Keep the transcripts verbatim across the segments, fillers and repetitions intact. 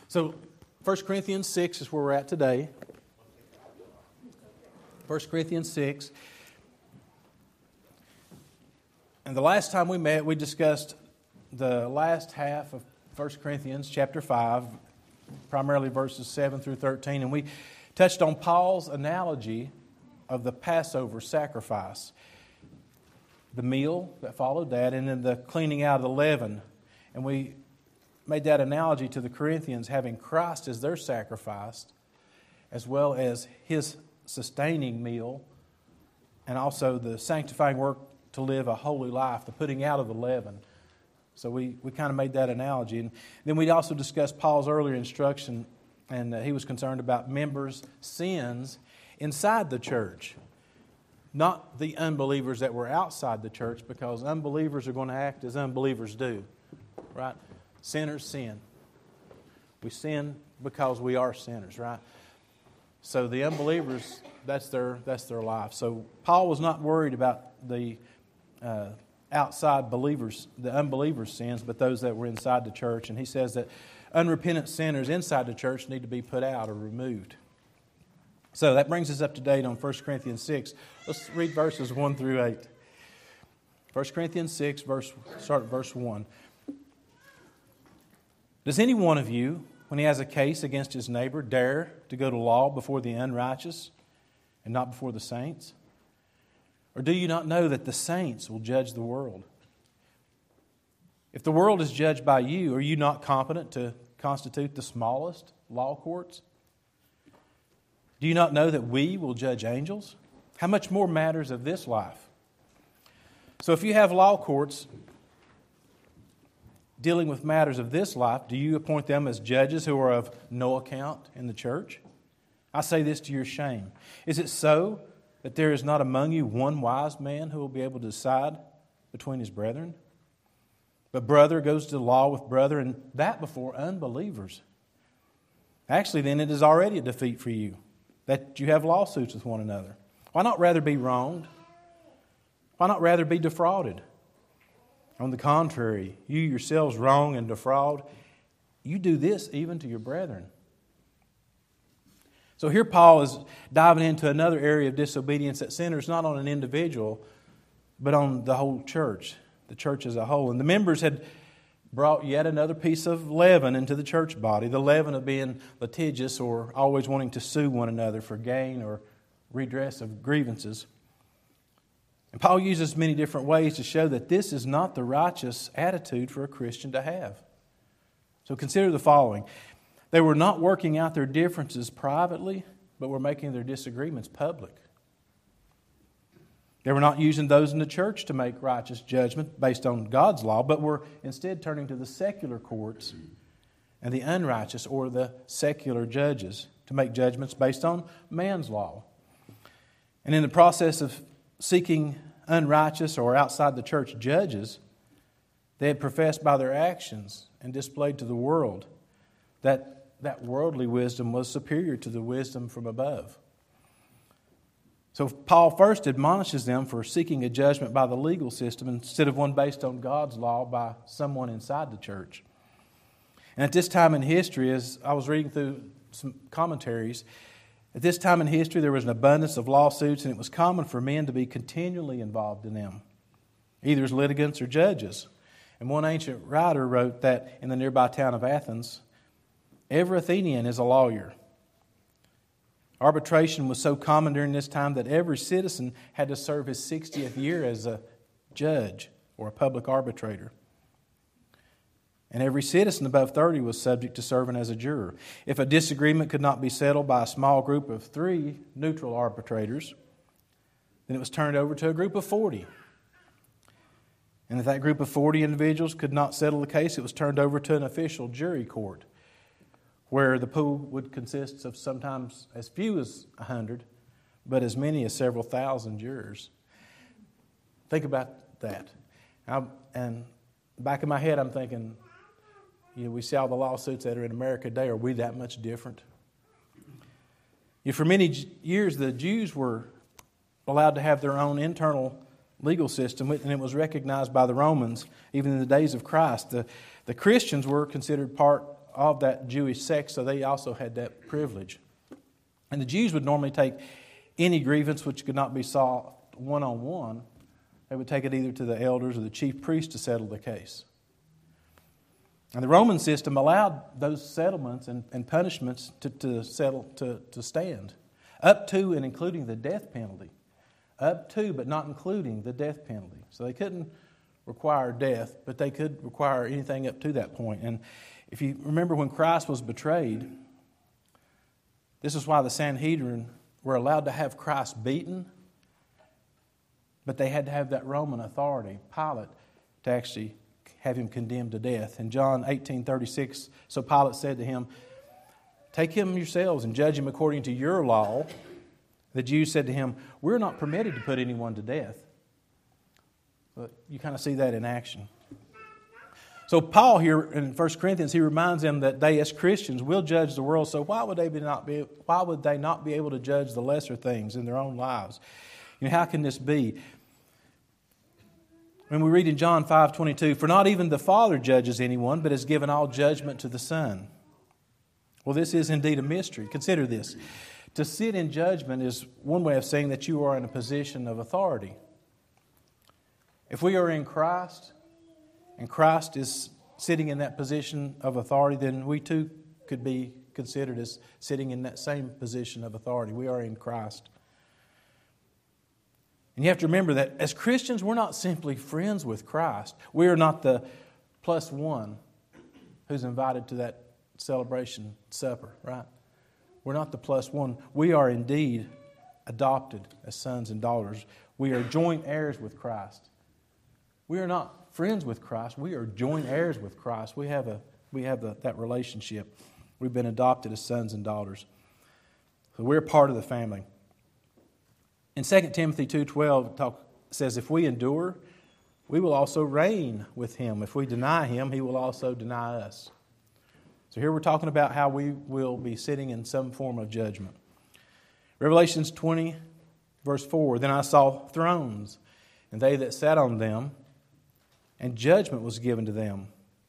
So, First Corinthians six is where we're at today. First Corinthians six. And the last time we met, we discussed the last half of First Corinthians chapter five, primarily verses seven through thirteen. And we touched on Paul's analogy of the Passover sacrifice, the meal that followed that, and then the cleaning out of the leaven. And we made that analogy to the Corinthians having Christ as their sacrifice, as well as His sustaining meal, and also the sanctifying work to live a holy life, the putting out of the leaven. So we, we kind of made that analogy. And then we also discussed Paul's earlier instruction, and uh, he was concerned about members' sins inside the church, not the unbelievers that were outside the church, because unbelievers are going to act as unbelievers do, right? Sinners sin. We sin because we are sinners, right? So the unbelievers, that's their that's their life. So Paul was not worried about the uh, outside believers, the unbelievers' sins, but those that were inside the church. And he says that unrepentant sinners inside the church need to be put out or removed. So that brings us up to date on First Corinthians six. Let's read verses one through eight. First Corinthians six, verse start at verse one. Does any one of you, when he has a case against his neighbor, dare to go to law before the unrighteous and not before the saints? Or do you not know that the saints will judge the world? If the world is judged by you, are you not competent to constitute the smallest law courts? Do you not know that we will judge angels? How much more matters of this life? So if you have law courts dealing with matters of this life, do you appoint them as judges who are of no account in the church? I say this to your shame. Is it so that there is not among you one wise man who will be able to decide between his brethren? But brother goes to law with brother, and that before unbelievers. Actually, then it is already a defeat for you that you have lawsuits with one another. Why not rather be wronged? Why not rather be defrauded? On the contrary, you yourselves wrong and defraud. You do this even to your brethren. So here Paul is diving into another area of disobedience that centers not on an individual, but on the whole church, the church as a whole. And the members had brought yet another piece of leaven into the church body, the leaven of being litigious or always wanting to sue one another for gain or redress of grievances. And Paul uses many different ways to show that this is not the righteous attitude for a Christian to have. So consider the following. They were not working out their differences privately, but were making their disagreements public. They were not using those in the church to make righteous judgment based on God's law, but were instead turning to the secular courts and the unrighteous or the secular judges to make judgments based on man's law. And in the process of seeking unrighteous or outside the church judges, they had professed by their actions and displayed to the world that that worldly wisdom was superior to the wisdom from above. So Paul first admonishes them for seeking a judgment by the legal system instead of one based on God's law by someone inside the church. And at this time in history, as I was reading through some commentaries, at this time in history, there was an abundance of lawsuits, and it was common for men to be continually involved in them, either as litigants or judges. And one ancient writer wrote that in the nearby town of Athens, every Athenian is a lawyer. Arbitration was so common during this time that every citizen had to serve his sixtieth year as a judge or a public arbitrator. And every citizen above thirty was subject to serving as a juror. If a disagreement could not be settled by a small group of three neutral arbitrators, then it was turned over to a group of forty. And if that group of forty individuals could not settle the case, it was turned over to an official jury court, where the pool would consist of sometimes as few as one hundred, but as many as several thousand jurors. Think about that. I, and back in my head, I'm thinking, you know, we see all the lawsuits that are in America today. Are we that much different? You know, for many years, the Jews were allowed to have their own internal legal system, and it was recognized by the Romans even in the days of Christ. The, the Christians were considered part of that Jewish sect, so they also had that privilege. And the Jews would normally take any grievance which could not be solved one-on-one. They would take it either to the elders or the chief priest to settle the case. And the Roman system allowed those settlements and, and punishments to, to settle to, to stand, up to and including the death penalty. Up to, but not including the death penalty. So they couldn't require death, but they could require anything up to that point. And if you remember when Christ was betrayed, this is why the Sanhedrin were allowed to have Christ beaten, but they had to have that Roman authority, Pilate, to actually have him condemned to death. In John eighteen thirty-six, so Pilate said to him, "Take him yourselves and judge him according to your law." The Jews said to him, "We're not permitted to put anyone to death." But you kind of see that in action. So Paul here in First Corinthians, he reminds them that they as Christians will judge the world. So why would they be not be why would they not be able to judge the lesser things in their own lives? You know, how can this be? When we read in John five twenty-two, "For not even the Father judges anyone, but has given all judgment to the Son." Well, this is indeed a mystery. Consider this. To sit in judgment is one way of saying that you are in a position of authority. If we are in Christ, and Christ is sitting in that position of authority, then we too could be considered as sitting in that same position of authority. We are in Christ. And you have to remember that as Christians, we're not simply friends with Christ. We are not the plus one who's invited to that celebration supper, right? We're not the plus one. We are indeed adopted as sons and daughters. We are joint heirs with Christ. We are not friends with Christ. We are joint heirs with Christ. We have a we have the, that relationship. We've been adopted as sons and daughters. So we're part of the family. In Second Timothy two twelve, it says, "If we endure, we will also reign with him. If we deny him, he will also deny us." So here we're talking about how we will be sitting in some form of judgment. Revelations twenty, verse four, "Then I saw thrones, and they that sat on them, and judgment was given to them.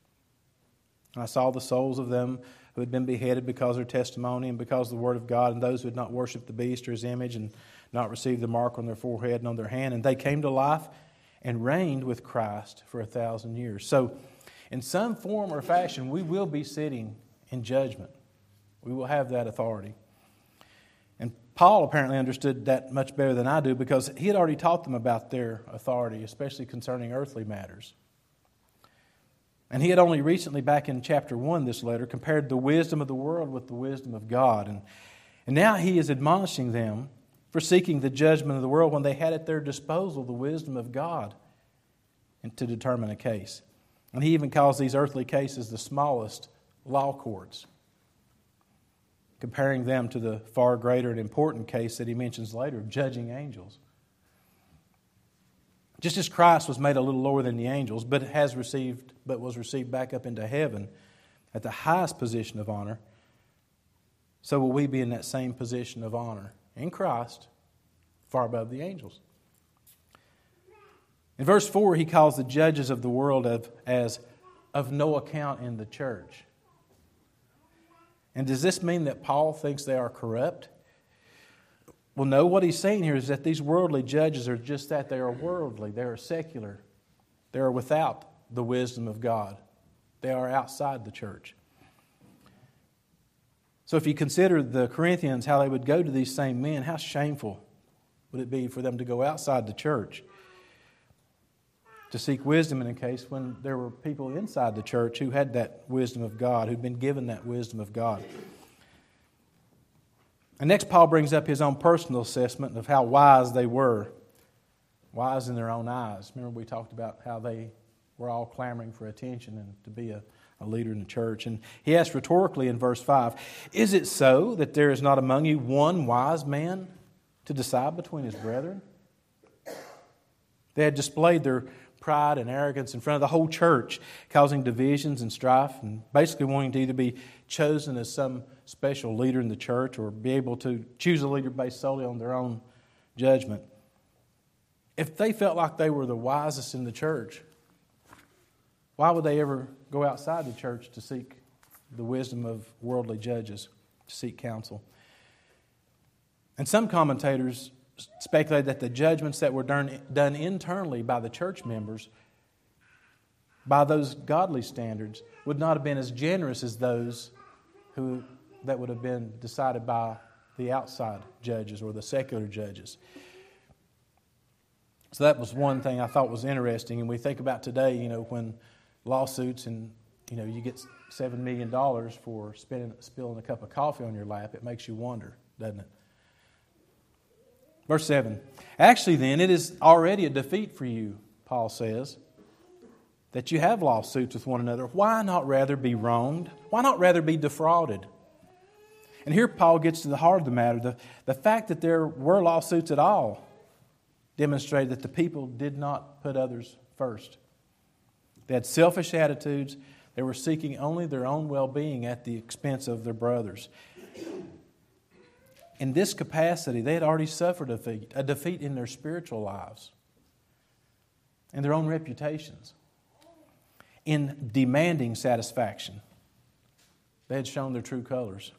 I saw the souls of them who had been beheaded because of their testimony and because of the word of God, and those who had not worshipped the beast or his image and not received the mark on their forehead and on their hand. And they came to life and reigned with Christ for a thousand years." So, in some form or fashion, we will be sitting in judgment. We will have that authority. And Paul apparently understood that much better than I do because he had already taught them about their authority, especially concerning earthly matters. And he had only recently, back in chapter one, this letter, compared the wisdom of the world with the wisdom of God. And, and now he is admonishing them for seeking the judgment of the world when they had at their disposal the wisdom of God and to determine a case. And he even calls these earthly cases the smallest law courts, comparing them to the far greater and important case that he mentions later of judging angels. Just as Christ was made a little lower than the angels, but has received, but was received back up into heaven at the highest position of honor, so will we be in that same position of honor in Christ, far above the angels. In verse four, he calls the judges of the world of, as of no account in the church. And does this mean that Paul thinks they are corrupt? Well, no, what he's saying here is that these worldly judges are just that. They are worldly. They are secular. They are without the wisdom of God. They are outside the church. So if you consider the Corinthians, how they would go to these same men, how shameful would it be for them to go outside the church to seek wisdom in a case when there were people inside the church who had that wisdom of God, who'd been given that wisdom of God. And next, Paul brings up his own personal assessment of how wise they were. Wise in their own eyes. Remember we talked about how they were all clamoring for attention and to be a, a leader in the church. And he asked rhetorically in verse five, "Is it so that there is not among you one wise man to decide between his brethren?" They had displayed their pride and arrogance in front of the whole church, causing divisions and strife, and basically wanting to either be chosen as some special leader in the church or be able to choose a leader based solely on their own judgment. If they felt like they were the wisest in the church, why would they ever go outside the church to seek the wisdom of worldly judges to seek counsel. And some commentators speculate that the judgments that were done, done internally by the church members, by those godly standards, would not have been as generous as those who that would have been decided by the outside judges or the secular judges. So that was one thing I thought was interesting. And we think about today, you know, when lawsuits and, you know, you get seven million dollars for spilling, spilling a cup of coffee on your lap, it makes you wonder, doesn't it? Verse seven. Actually then, it is already a defeat for you, Paul says, that you have lawsuits with one another. Why not rather be wronged? Why not rather be defrauded? And here Paul gets to the heart of the matter. The, the fact that there were lawsuits at all demonstrated that the people did not put others first. They had selfish attitudes. They were seeking only their own well-being at the expense of their brothers. In this capacity, they had already suffered a defeat, a defeat in their spiritual lives and their own reputations. In demanding satisfaction, they had shown their true colors.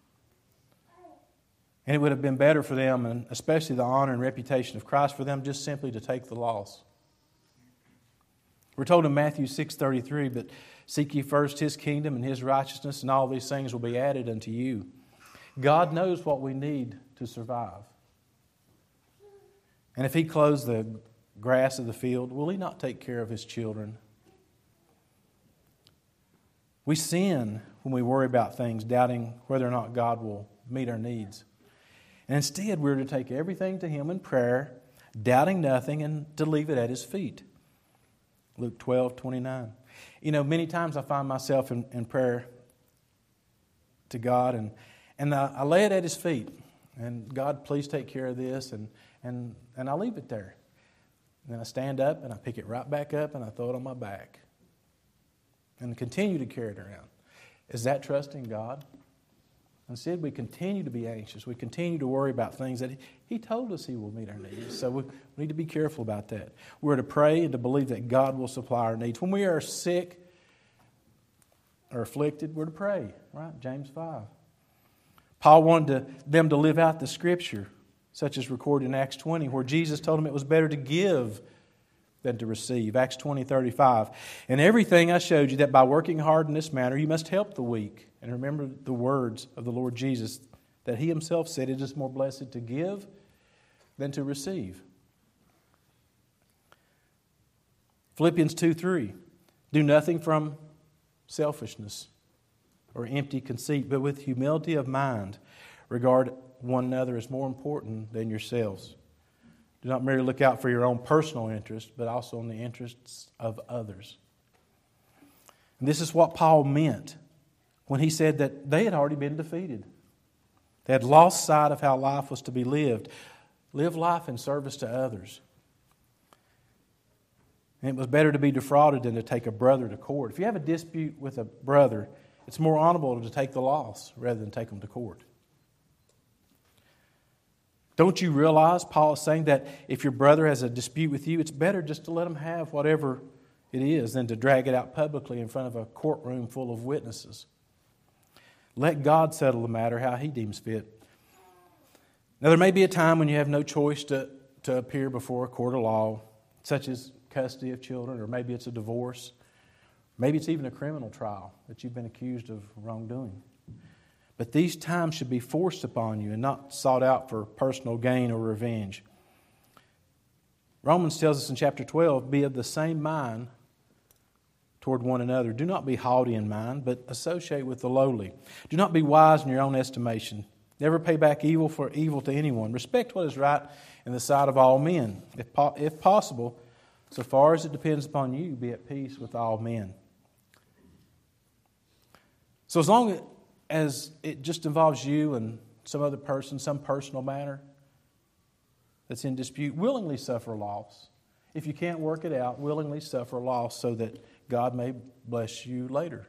And it would have been better for them, and especially the honor and reputation of Christ, for them just simply to take the loss. We're told in Matthew six thirty-three, "But seek ye first His kingdom and His righteousness, and all these things will be added unto you." God knows what we need to survive. And if He clothes the grass of the field, will He not take care of His children? We sin when we worry about things, doubting whether or not God will meet our needs. And instead, we're to take everything to Him in prayer, doubting nothing, and to leave it at His feet. Luke twelve twenty-nine. You know, many times I find myself in, in prayer to God, and, and I, I lay it at His feet. And God, please take care of this, and, and, and I leave it there. And then I stand up, and I pick it right back up, and I throw it on my back. And continue to carry it around. Is that trusting God? Instead, we continue to be anxious. We continue to worry about things that He, he told us He will meet our needs. So we, we need to be careful about that. We're to pray and to believe that God will supply our needs. When we are sick or afflicted, we're to pray, right? James five. Paul wanted to, them to live out the Scripture, such as recorded in Acts twenty, where Jesus told them it was better to give than to receive. Acts twenty thirty-five. "And everything I showed you, that by working hard in this manner, you must help the weak. And remember the words of the Lord Jesus, that He Himself said, it is more blessed to give than to receive." Philippians two three. "Do nothing from selfishness or empty conceit, but with humility of mind, regard one another as more important than yourselves. Do not merely look out for your own personal interest, but also in the interests of others." And this is what Paul meant when he said that they had already been defeated. They had lost sight of how life was to be lived. Live life in service to others. And it was better to be defrauded than to take a brother to court. If you have a dispute with a brother, it's more honorable to take the loss rather than take them to court. Don't you realize, Paul is saying, that if your brother has a dispute with you, it's better just to let him have whatever it is than to drag it out publicly in front of a courtroom full of witnesses. Let God settle the matter how He deems fit. Now, there may be a time when you have no choice to, to appear before a court of law, such as custody of children, or maybe it's a divorce. Maybe it's even a criminal trial that you've been accused of wrongdoing. But these times should be forced upon you and not sought out for personal gain or revenge. Romans tells us in chapter twelve, "Be of the same mind toward one another. Do not be haughty in mind, but associate with the lowly. Do not be wise in your own estimation. Never pay back evil for evil to anyone. Respect what is right in the sight of all men. If, po- if possible, so far as it depends upon you, be at peace with all men." So as long as it just involves you and some other person, some personal matter that's in dispute, willingly suffer loss. If you can't work it out, willingly suffer loss so that God may bless you later.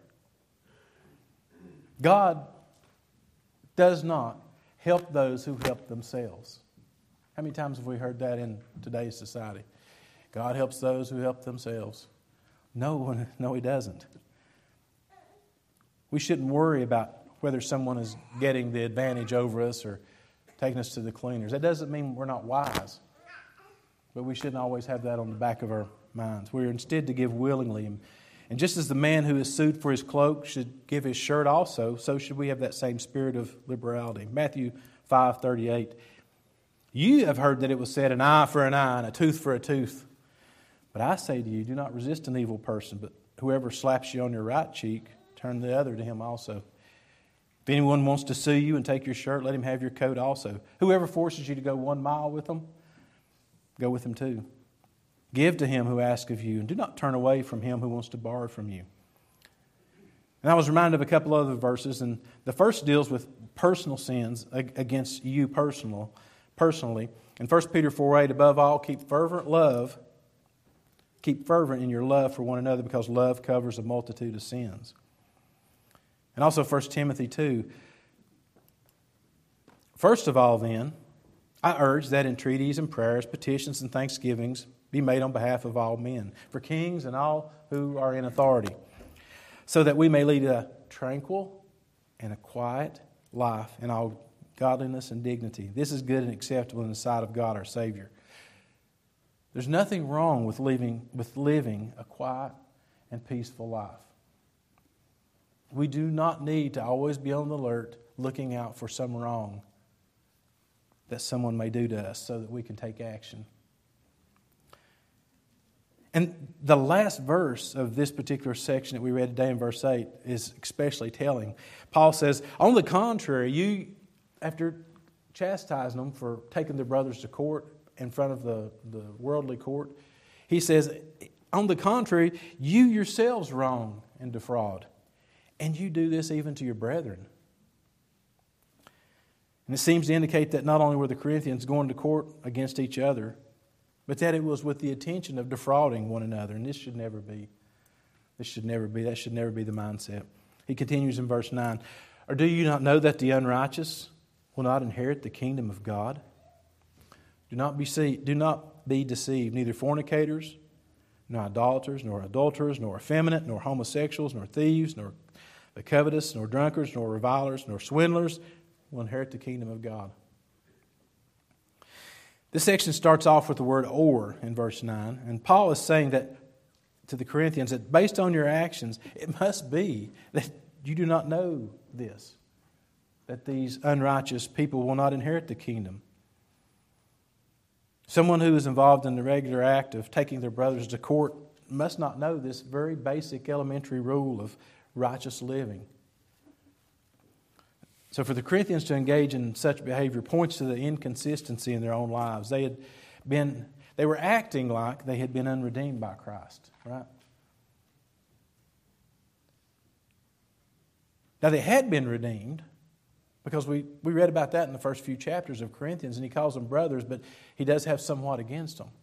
God does not help those who help themselves. How many times have we heard that in today's society? God helps those who help themselves. No, no, He doesn't. We shouldn't worry about whether someone is getting the advantage over us or taking us to the cleaners. That doesn't mean we're not wise, but we shouldn't always have that on the back of our minds. We're instead to give willingly. And just as the man who is sued for his cloak should give his shirt also, so should we have that same spirit of liberality. Matthew five thirty-eight. You have heard that it was said, an eye for an eye and a tooth for a tooth. But I say to you, do not resist an evil person, but whoever slaps you on your right cheek, turn the other to him also. If anyone wants to sue you and take your shirt, let him have your coat also. Whoever forces you to go one mile with them, go with him too. Give to him who asks of you, and do not turn away from him who wants to borrow from you. And I was reminded of a couple other verses, and the first deals with personal sins against you personal, personally. In First Peter four eight, above all, keep fervent love, keep fervent in your love for one another, because love covers a multitude of sins. And also First Timothy two. First of all, then, I urge that entreaties and prayers, petitions and thanksgivings be made on behalf of all men, for kings and all who are in authority, so that we may lead a tranquil and a quiet life in all godliness and dignity. This is good and acceptable in the sight of God our Savior. There's nothing wrong with living, with living a quiet and peaceful life. We do not need to always be on the alert, looking out for some wrong that someone may do to us so that we can take action. And the last verse of this particular section that we read today in verse eight is especially telling. Paul says, on the contrary, you, after chastising them for taking their brothers to court in front of the, the worldly court, he says, on the contrary, you yourselves wrong and defraud, and you do this even to your brethren. And it seems to indicate that not only were the Corinthians going to court against each other, but that it was with the intention of defrauding one another. And this should never be. This should never be. That should never be the mindset. He continues in verse nine. Or do you not know that the unrighteous will not inherit the kingdom of God? Do not be, see, do not be deceived. Neither fornicators, nor idolaters, nor adulterers, nor effeminate, nor homosexuals, nor thieves, nor the covetous, nor drunkards, nor revilers, nor swindlers will inherit the kingdom of God. This section starts off with the word or in verse nine. And Paul is saying that to the Corinthians that based on your actions, it must be that you do not know this, that these unrighteous people will not inherit the kingdom. Someone who is involved in the regular act of taking their brothers to court must not know this very basic elementary rule of righteous living. So for the Corinthians to engage in such behavior points to the inconsistency in their own lives. They had been, they were acting like they had been unredeemed by Christ, right? Now they had been redeemed, because we, we read about that in the first few chapters of Corinthians, and he calls them brothers, but he does have somewhat against them.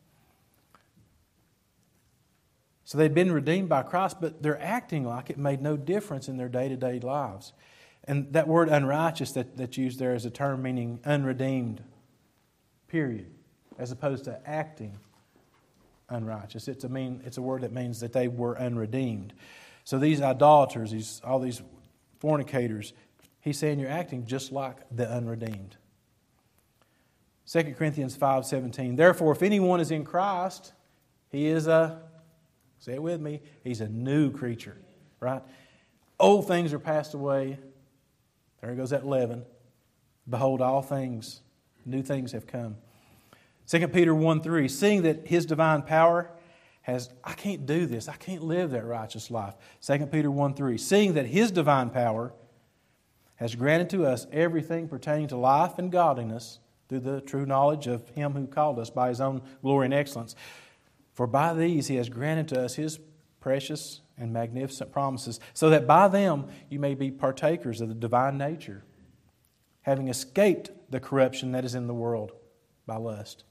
So they'd been redeemed by Christ, but they're acting like it made no difference in their day-to-day lives. And that word unrighteous that, that's used there is a term meaning unredeemed, period, as opposed to acting unrighteous. It's a mean it's a word that means that they were unredeemed. So these idolaters, these all these fornicators, he's saying you're acting just like the unredeemed. Second Corinthians five seventeen. Therefore, if anyone is in Christ, he is a, say it with me, he's a new creature, right? Old things are passed away. There goes that leaven. Behold, all things, new things have come. Second Peter one three, seeing that His divine power has, I can't do this, I can't live that righteous life. Second Peter one three, seeing that His divine power has granted to us everything pertaining to life and godliness through the true knowledge of Him who called us by His own glory and excellence. For by these He has granted to us His precious and magnificent promises, so that by them you may be partakers of the divine nature, having escaped the corruption that is in the world by lust.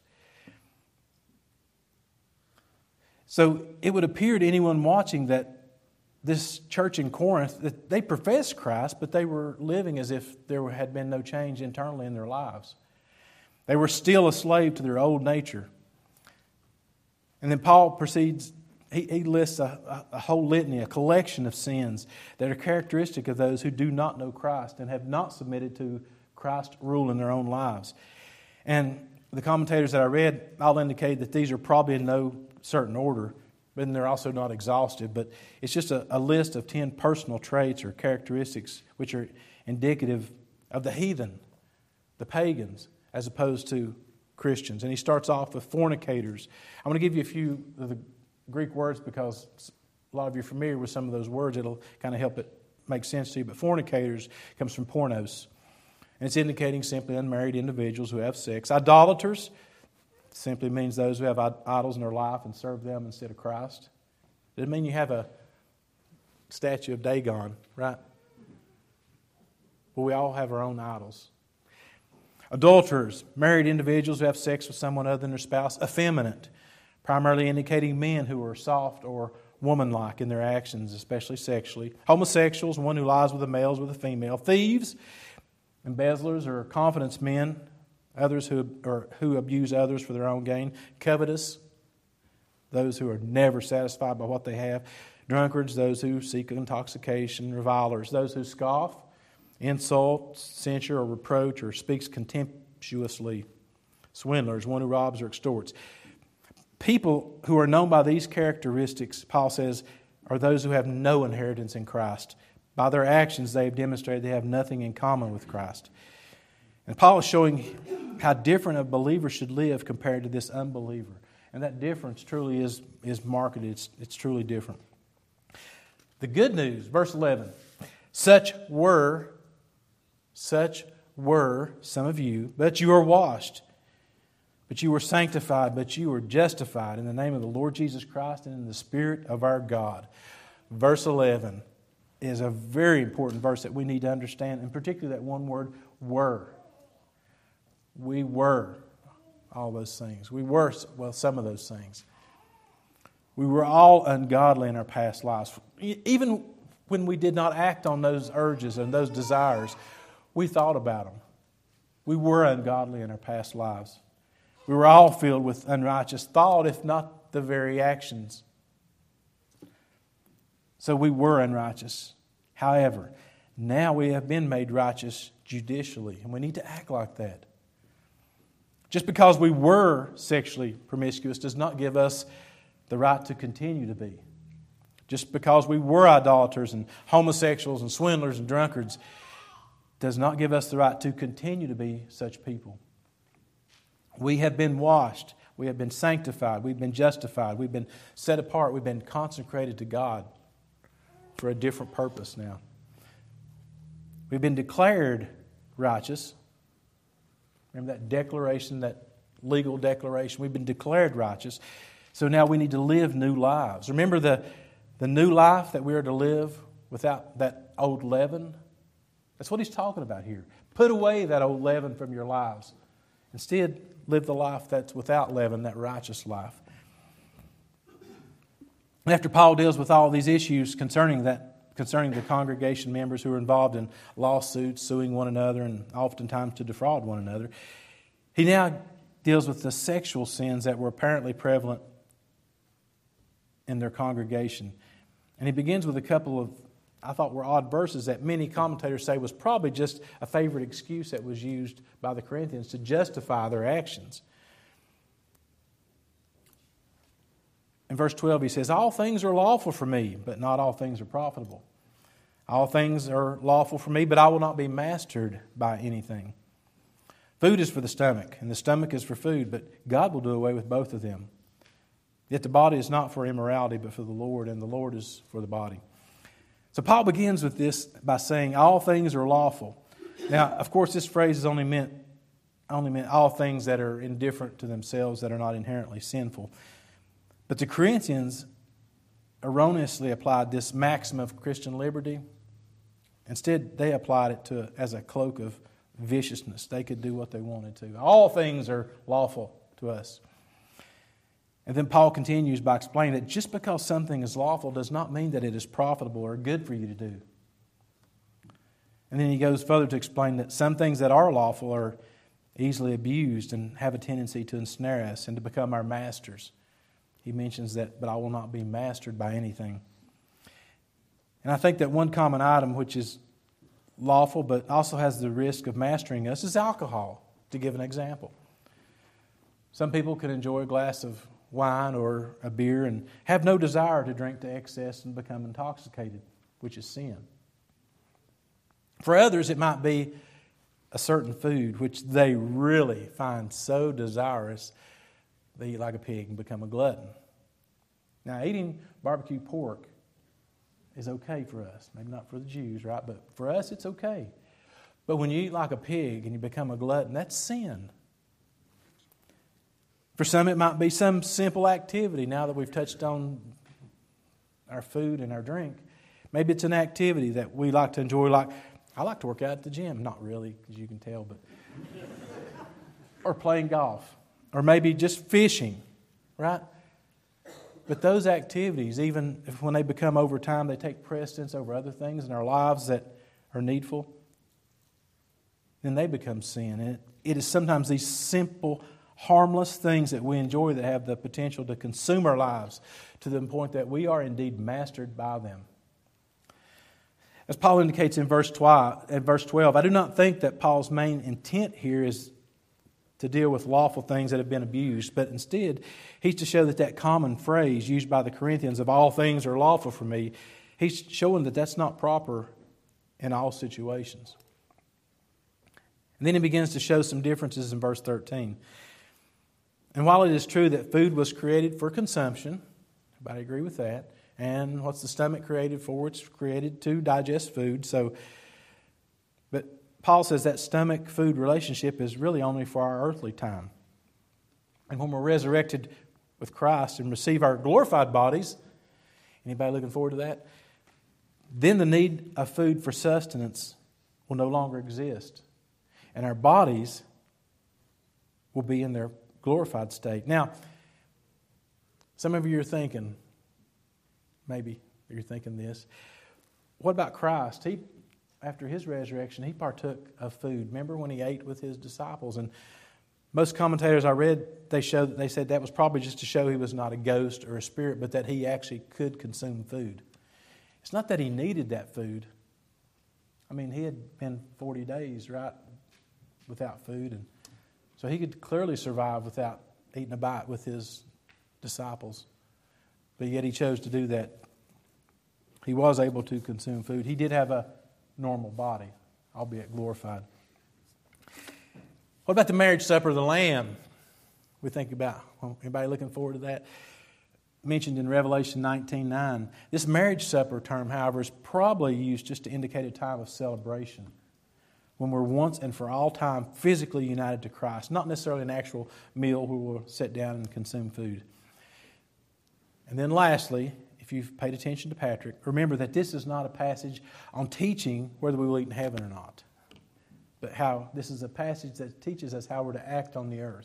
So it would appear to anyone watching that this church in Corinth, that they professed Christ, but they were living as if there had been no change internally in their lives. They were still a slave to their old nature. And then Paul proceeds he, he lists a, a whole litany, a collection of sins that are characteristic of those who do not know Christ and have not submitted to Christ's rule in their own lives. And the commentators that I read all indicate that these are probably in no certain order, but they're also not exhaustive. But it's just a, a list of ten personal traits or characteristics which are indicative of the heathen, the pagans, as opposed to Christians. And he starts off with fornicators. I'm going to give you a few of the Greek words because a lot of you are familiar with some of those words. It'll kind of help it make sense to you. But fornicators comes from pornos. And it's indicating simply unmarried individuals who have sex. Idolaters simply means those who have idols in their life and serve them instead of Christ. Doesn't mean you have a statue of Dagon, right? Well, we all have our own idols. Adulterers, married individuals who have sex with someone other than their spouse. Effeminate, primarily indicating men who are soft or womanlike in their actions, especially sexually. Homosexuals, one who lies with the males with a female. Thieves, embezzlers or confidence men, others who or who abuse others for their own gain. Covetous, those who are never satisfied by what they have. Drunkards, those who seek intoxication. Revilers, those who scoff, insult, censure, or reproach, or speaks contemptuously. Swindlers, one who robs or extorts. People who are known by these characteristics, Paul says, are those who have no inheritance in Christ. By their actions, they have demonstrated they have nothing in common with Christ. And Paul is showing how different a believer should live compared to this unbeliever. And that difference truly is, is marked. It's, it's truly different. The good news, verse eleven. Such were, such were some of you, but you are washed. But you were sanctified, but you were justified in the name of the Lord Jesus Christ and in the Spirit of our God. Verse eleven is a very important verse that we need to understand, and particularly that one word, were. We were all those things. We were, well, some of those things. We were all ungodly in our past lives. Even when we did not act on those urges and those desires, we thought about them. We were ungodly in our past lives. We were all filled with unrighteous thought, if not the very actions. So we were unrighteous. However, now we have been made righteous judicially, and we need to act like that. Just because we were sexually promiscuous does not give us the right to continue to be. Just because we were idolaters and homosexuals and swindlers and drunkards does not give us the right to continue to be such people. We have been washed. We have been sanctified. We've been justified. We've been set apart. We've been consecrated to God for a different purpose now. We've been declared righteous. Remember that declaration, that legal declaration? We've been declared righteous. So now we need to live new lives. Remember the, the new life that we are to live without that old leaven? That's what he's talking about here. Put away that old leaven from your lives. Instead, live the life that's without leaven, that righteous life. And after Paul deals with all these issues concerning that, concerning the congregation members who are involved in lawsuits, suing one another, and oftentimes to defraud one another, he now deals with the sexual sins that were apparently prevalent in their congregation. And he begins with a couple of, I thought were odd verses that many commentators say was probably just a favorite excuse that was used by the Corinthians to justify their actions. In verse twelve he says, all things are lawful for me, but not all things are profitable. All things are lawful for me, but I will not be mastered by anything. Food is for the stomach, and the stomach is for food, but God will do away with both of them. Yet the body is not for immorality, but for the Lord, and the Lord is for the body. So Paul begins with this by saying, all things are lawful. Now, of course, this phrase is only meant, only meant all things that are indifferent to themselves, that are not inherently sinful. But the Corinthians erroneously applied this maxim of Christian liberty. Instead, they applied it to as a cloak of viciousness. They could do what they wanted to. All things are lawful to us. And then Paul continues by explaining that just because something is lawful does not mean that it is profitable or good for you to do. And then he goes further to explain that some things that are lawful are easily abused and have a tendency to ensnare us and to become our masters. he mentions that, but I will not be mastered by anything. And I think that one common item which is lawful but also has the risk of mastering us is alcohol, to give an example. Some people can enjoy a glass of wine or a beer and have no desire to drink to excess and become intoxicated, which is sin. For others, it might be a certain food which they really find so desirous they eat like a pig and become a glutton. Now, eating barbecue pork is okay for us. Maybe not for the Jews, right? But for us, it's okay. But when you eat like a pig and you become a glutton, that's sin. For some, it might be some simple activity. Now that we've touched on our food and our drink, maybe it's an activity that we like to enjoy. Like, I like to work out at the gym. Not really, because you can tell, but... or playing golf. Or maybe just fishing, right? But those activities, even if when they become over time, they take precedence over other things in our lives that are needful, then they become sin. And it, it is sometimes these simple, harmless things that we enjoy that have the potential to consume our lives to the point that we are indeed mastered by them. As Paul indicates in verse twelve, in verse twelve, I do not think that Paul's main intent here is to deal with lawful things that have been abused, but instead he's to show that that common phrase used by the Corinthians of all things are lawful for me, he's showing that that's not proper in all situations. And then he begins to show some differences in verse thirteen. And while it is true that food was created for consumption, everybody agree with that, and what's the stomach created for? It's created to digest food. So, but Paul says that stomach-food relationship is really only for our earthly time. And when we're resurrected with Christ and receive our glorified bodies, anybody looking forward to that? Then the need of food for sustenance will no longer exist. And our bodies will be in their glorified state. Now, some of you are thinking, maybe you're thinking this, what about Christ? He, after His resurrection, He partook of food. Remember when He ate with His disciples? And most commentators I read, they showed they said that was probably just to show He was not a ghost or a spirit, but that He actually could consume food. It's not that He needed that food. I mean, He had been forty days, right, without food, and so He could clearly survive without eating a bite with His disciples. But yet He chose to do that. He was able to consume food. He did have a normal body, albeit glorified. What about the marriage supper of the Lamb? We think about, well, anybody looking forward to that? Mentioned in Revelation nineteen nine. This marriage supper term, however, is probably used just to indicate a time of celebration, when we're once and for all time physically united to Christ, not necessarily an actual meal where we'll sit down and consume food. And then lastly, if you've paid attention to Patrick, remember that this is not a passage on teaching whether we will eat in heaven or not, but how this is a passage that teaches us how we're to act on the earth.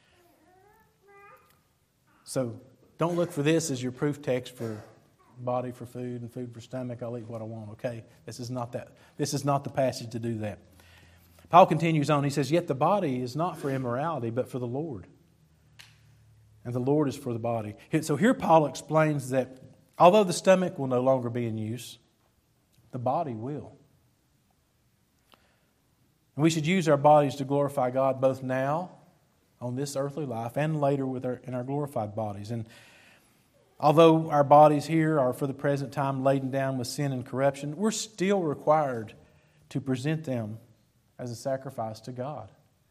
So don't look for this as your proof text for body for food and food for stomach. I'll eat what I want, okay? This is not that. This is not the passage to do that. Paul continues on. He says, yet the body is not for immorality, but for the Lord. And the Lord is for the body. So here Paul explains that although the stomach will no longer be in use, the body will. And we should use our bodies to glorify God both now on this earthly life and later with our, in our glorified bodies. And although our bodies here are for the present time laden down with sin and corruption, we're still required to present them as a sacrifice to God.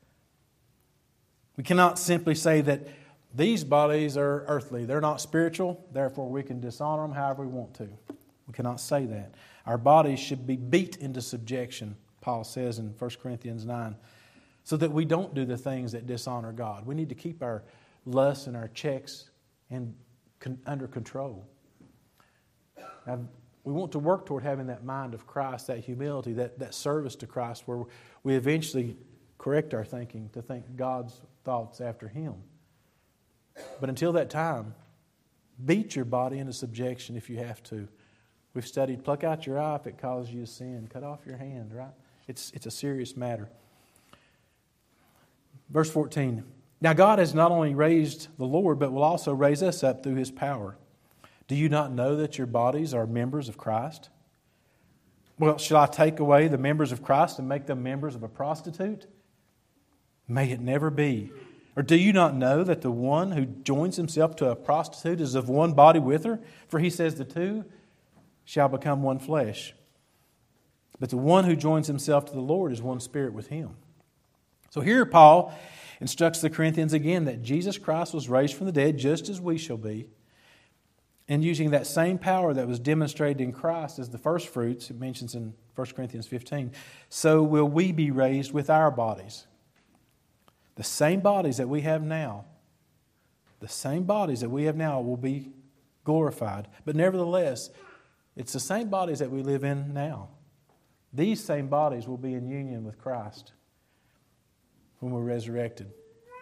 We cannot simply say that these bodies are earthly. They're not spiritual, therefore we can dishonor them however we want to. We cannot say that. Our bodies should be beat into subjection, Paul says in First Corinthians nine, so that we don't do the things that dishonor God. We need to keep our lusts and our checks in, con, under control. Now, we want to work toward having that mind of Christ, that humility, that, that service to Christ, where we eventually correct our thinking to think God's thoughts after Him. But until that time, beat your body into subjection if you have to. We've studied, pluck out your eye if it causes you to sin. Cut off your hand, right? It's, it's a serious matter. Verse fourteen, Now God has not only raised the Lord, but will also raise us up through His power. Do you not know that your bodies are members of Christ? Well, shall I take away the members of Christ and make them members of a prostitute? May it never be. Or do you not know that the one who joins himself to a prostitute is of one body with her? For He says the two shall become one flesh. But the one who joins himself to the Lord is one spirit with Him. So here Paul instructs the Corinthians again that Jesus Christ was raised from the dead just as we shall be. And using that same power that was demonstrated in Christ as the first fruits, it mentions in First Corinthians fifteen, so will we be raised with our bodies. The same bodies that we have now, the same bodies that we have now will be glorified. But nevertheless, it's the same bodies that we live in now. These same bodies will be in union with Christ when we're resurrected.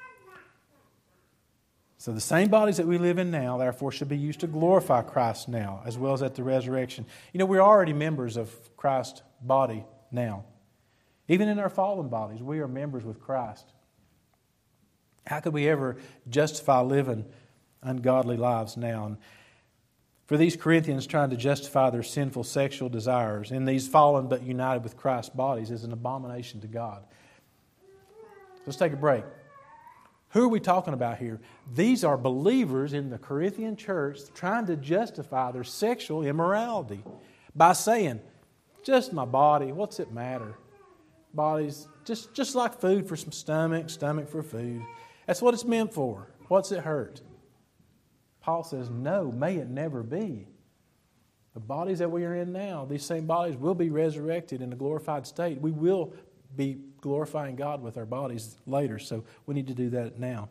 So the same bodies that we live in now, therefore, should be used to glorify Christ now, as well as at the resurrection. You know, we're already members of Christ's body now. Even in our fallen bodies, we are members with Christ. How could we ever justify living ungodly lives now? And for these Corinthians, trying to justify their sinful sexual desires in these fallen but united with Christ's bodies is an abomination to God. Let's take a break. Who are we talking about here? These are believers in the Corinthian church trying to justify their sexual immorality by saying, just my body, what's it matter? Body's just, just like food for some stomach, stomach for food. That's what it's meant for. What's it hurt? Paul says, no, may it never be. The bodies that we are in now, these same bodies will be resurrected in a glorified state. We will be glorifying God with our bodies later, so we need to do that now.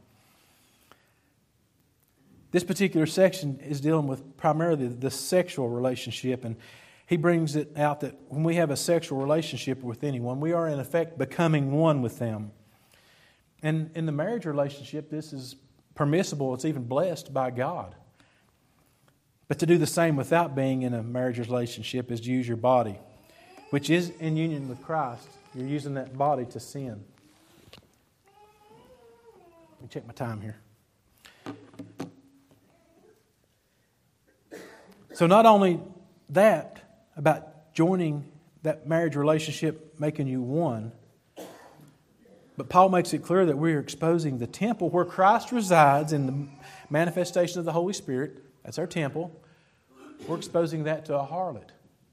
This particular section is dealing with primarily the sexual relationship, and he brings it out that when we have a sexual relationship with anyone, we are in effect becoming one with them. And in the marriage relationship, this is permissible. It's even blessed by God. But to do the same without being in a marriage relationship is to use your body, which is in union with Christ. You're using that body to sin. Let me check my time here. So not only that, about joining that marriage relationship, making you one, but Paul makes it clear that we are exposing the temple where Christ resides in the manifestation of the Holy Spirit. That's our temple. We're exposing that to a harlot.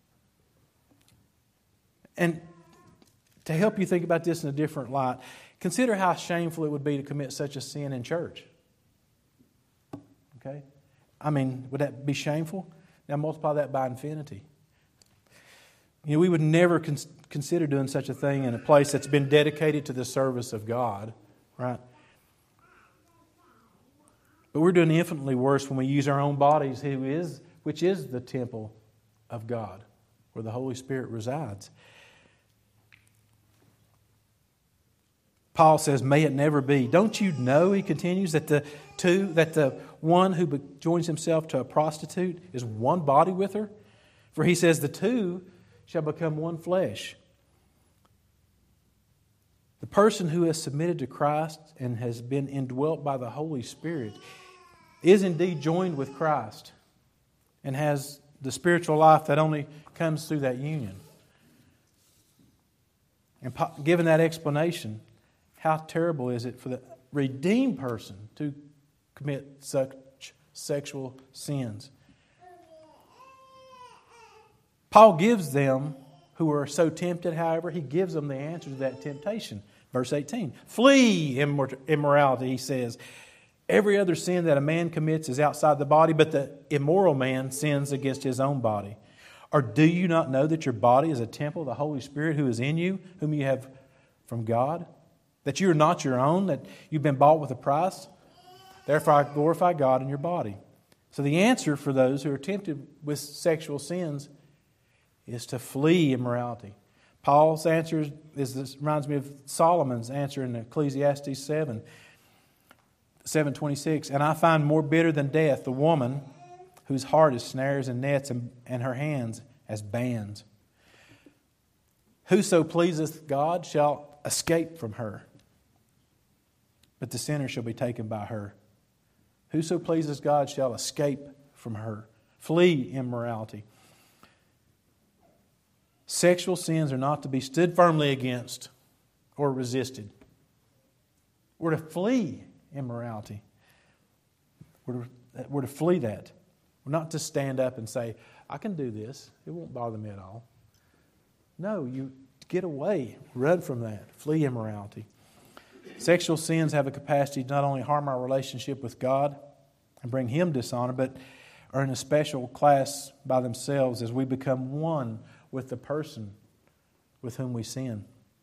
And to help you think about this in a different light, consider how shameful it would be to commit such a sin in church. Okay? I mean, would that be shameful? Now multiply that by infinity. You know, we would never con- consider doing such a thing in a place that's been dedicated to the service of God, right? But we're doing infinitely worse when we use our own bodies, who is, which is the temple of God, where the Holy Spirit resides. Paul says, may it never be. Don't you know, he continues, that the two, that the one who joins himself to a prostitute is one body with her? For he says, the two shall become one flesh. The person who has submitted to Christ and has been indwelt by the Holy Spirit is indeed joined with Christ and has the spiritual life that only comes through that union. And given that explanation, how terrible is it for the redeemed person to commit such sexual sins? Paul gives them, who are so tempted, however, he gives them the answer to that temptation. Verse eighteen, flee immorality, he says. Every other sin that a man commits is outside the body, but the immoral man sins against his own body. Or do you not know that your body is a temple of the Holy Spirit who is in you, whom you have from God? That you are not your own, that you've been bought with a price? Therefore I glorify God in your body. So the answer for those who are tempted with sexual sins is to flee immorality. Paul's answer is this, reminds me of Solomon's answer in Ecclesiastes seven, seven twenty-six. And I find more bitter than death the woman whose heart is snares and nets, and, and her hands as bands. Whoso pleaseth God shall escape from her. but the sinner shall be taken by her. Whoso pleases God shall escape from her. Flee immorality. Sexual sins are not to be stood firmly against or resisted. We're to flee immorality. We're to, we're to flee that. We're not to stand up and say, I can do this. It won't bother me at all. No, you get away. Run from that. Flee immorality. Sexual sins have a capacity to not only harm our relationship with God and bring Him dishonor, but are in a special class by themselves as we become one with the person with whom we sin.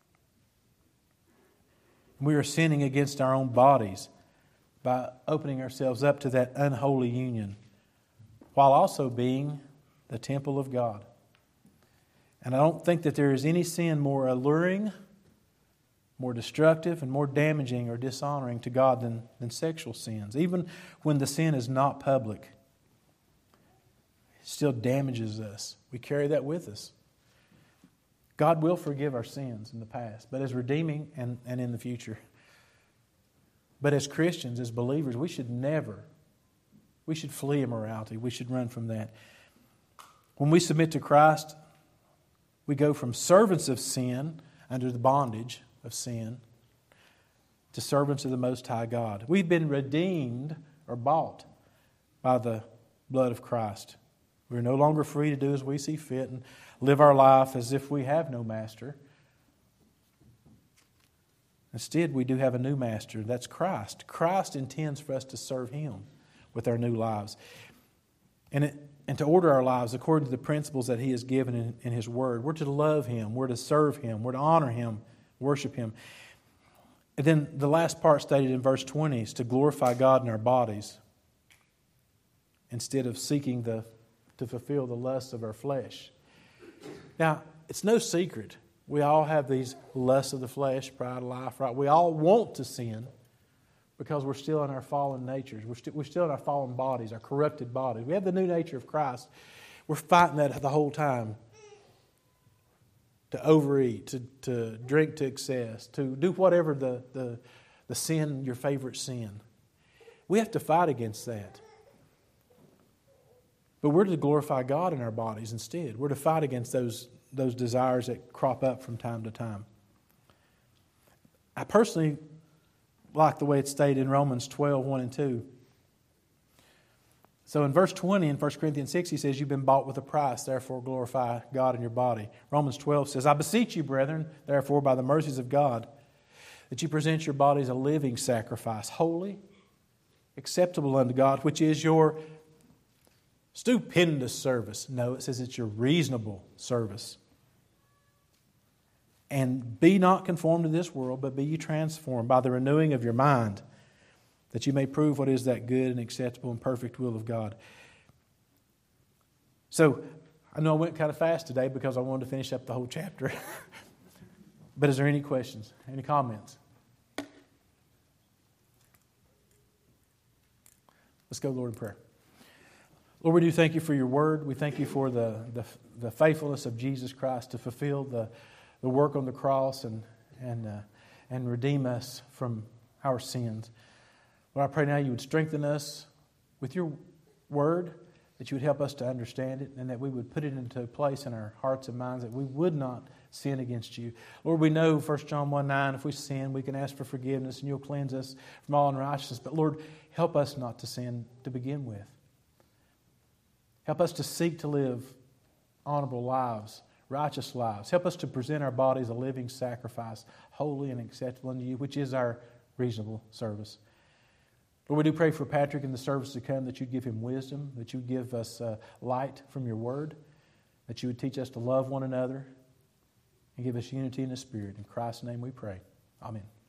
We are sinning against our own bodies by opening ourselves up to that unholy union, while also being the temple of God. And I don't think that there is any sin more alluring, more destructive, and more damaging or dishonoring to God than, than sexual sins. Even when the sin is not public, it still damages us. We carry that with us. God will forgive our sins in the past, but as redeeming and, and in the future. But as Christians, as believers, we should never, we should flee immorality. We should run from that. When we submit to Christ, we go from servants of sin, under the bondage of sin, to servants of the Most High God. We've been redeemed or bought by the blood of Christ. We're no longer free to do as we see fit and live our life as if we have no master. Instead, we do have a new master. That's Christ. Christ intends for us to serve Him with our new lives. And, it, and to order our lives according to the principles that He has given in, in His Word. We're to love Him. We're to serve Him. We're to honor Him, worship Him. And then the last part stated in verse twenty is to glorify God in our bodies instead of seeking the, to fulfill the lusts of our flesh. Now, it's no secret. We all have these lusts of the flesh, pride of life, right? We all want to sin because we're still in our fallen natures. We're, st- we're still in our fallen bodies, our corrupted bodies. We have the new nature of Christ. We're fighting that the whole time. To overeat, to, to drink to excess, to do whatever the, the, the sin, your favorite sin. We have to fight against that. But we're to glorify God in our bodies instead. We're to fight against those those desires that crop up from time to time. I personally like the way it's stated in Romans twelve, one and two. So in verse twenty in First Corinthians six, he says, you've been bought with a price, therefore glorify God in your body. Romans twelve says, I beseech you, brethren, therefore by the mercies of God, that you present your bodies a living sacrifice, holy, acceptable unto God, which is your stupendous service. No, it says it's your reasonable service. And be not conformed to this world, but be ye transformed by the renewing of your mind, that you may prove what is that good and acceptable and perfect will of God. So, I know I went kind of fast today because I wanted to finish up the whole chapter. But is there any questions? Any comments? Let's go, Lord, in prayer. Lord, we do thank you for your word. We thank you for the, the, the faithfulness of Jesus Christ to fulfill the, the work on the cross and, and, uh, and redeem us from our sins. Lord, I pray now you would strengthen us with your word, that you would help us to understand it, and that we would put it into place in our hearts and minds, that we would not sin against you. Lord, we know First John one nine, if we sin, we can ask for forgiveness and you'll cleanse us from all unrighteousness. But Lord, help us not to sin to begin with. Help us to seek to live honorable lives, righteous lives. Help us to present our bodies a living sacrifice, holy and acceptable unto you, which is our reasonable service. Lord, we do pray for Patrick in the service to come, that you'd give him wisdom, that you'd give us uh, light from your word, that you would teach us to love one another and give us unity in the Spirit. In Christ's name we pray. Amen.